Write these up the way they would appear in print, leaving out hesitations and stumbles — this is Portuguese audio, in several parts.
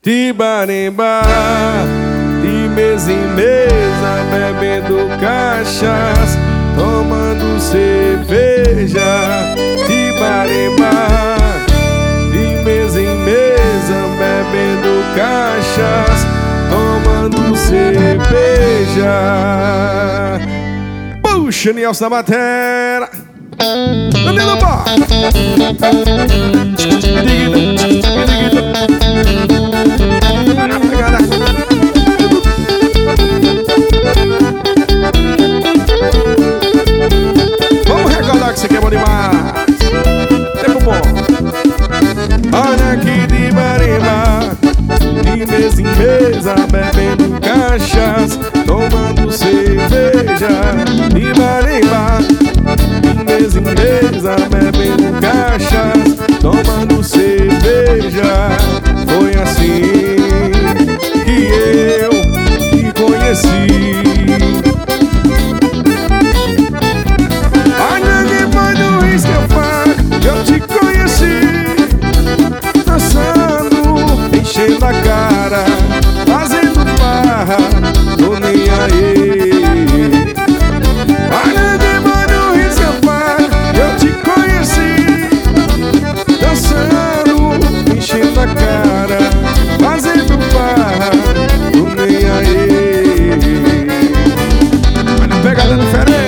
de bar em bar, de mesa em mesa, bebendo cachaça, tomando cerveja. De bar em bar, de mesa em mesa, bebendo cachaça, tomando cerveja. Puxa, Nielsen na batera, Danilo Bó. Vamos recordar que isso aqui é bom demais. Tempo bom. Olha aqui de bar em bar, de mesa em mesa, bebendo cachaça, tomando cerveja. De bar em bar, de mesa em mesa, bebendo cachaça, tomando cerveja. Foi assim que eu te conheci. Olha depois do risco eu falo, eu te conheci. Dançando, enchendo a cara, fazendo farra, tô nem aí. Olha depois do risco eu falo, eu te conheci. Dançando, enchendo a cara, fazendo farra, tô nem aí. Olha a pegada diferente.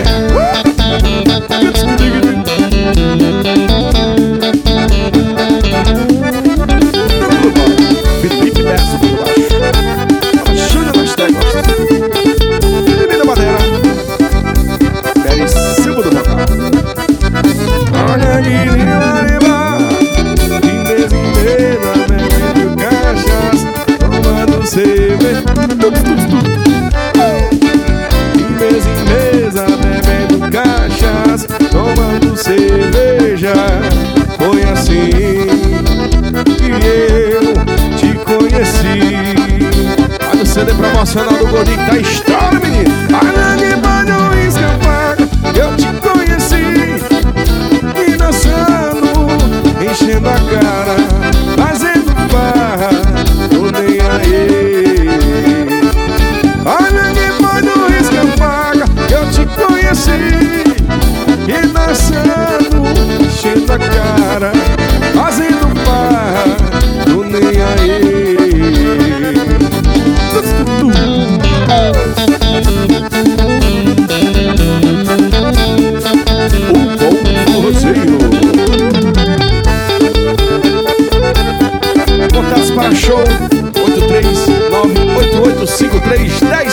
Felipe desce por baixo, ajuda nas teclas. Felipe da madeira, Peri Silva do vocal. Olha aqui de mariba, de mesa em mesa, bebendo cachaça, tomando cerveja. De mesa em mesa, bebendo cachaça, tomando cerveja. Foi assim que eu te conheci. Olha o CD promocional do Gordinho que tá estourando, menino. Olha que pode o uísque eu pago, eu te conheci. E dançando, enchendo a cara, fazendo farra, tô nem aí. Olha que pode o uísque eu pago, eu te conheci. E dançando, enchendo a cara, fazendo farra, tô nem aí. O bom forrozeiro. Contatos para show 83988531010.